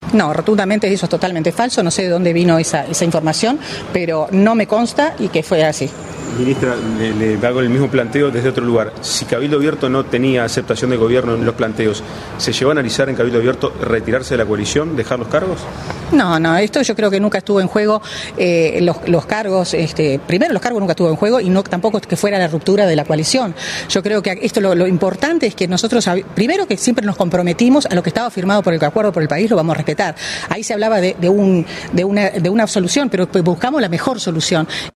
No, rotundamente eso es totalmente falso, no sé de dónde vino esa información, pero no me consta y que fue así. Ministra, le hago el mismo planteo desde otro lugar. Si Cabildo Abierto no tenía aceptación del gobierno en los planteos, ¿se llegó a analizar en Cabildo Abierto retirarse de la coalición, dejar los cargos? No, esto yo creo que nunca estuvo en juego, los cargos, primero los cargos nunca estuvo en juego y no tampoco que fuera la ruptura de la coalición. Yo creo que esto lo importante es que nosotros, primero que siempre nos comprometimos a lo que estaba firmado por el Acuerdo por el País, lo vamos a respetar. Ahí se hablaba de una solución, pero buscamos la mejor solución.